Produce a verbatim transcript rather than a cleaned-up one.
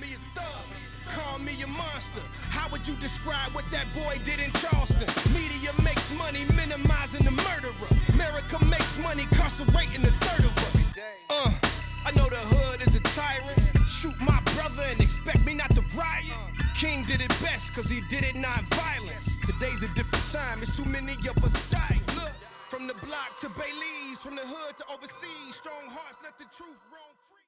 me a thug, call me a monster. How would you describe what that boy did in Charleston? Media makes money minimizing the murderer. America makes money incarcerating a third of us. Uh, I know the hood is a tyrant. Shoot my brother and expect me not to riot. King did it best cause he did it non-violent. Today's a different time, it's too many of us dying. Look, from the block to Baileys, from the hood to overseas, strong hearts let the truth roam free.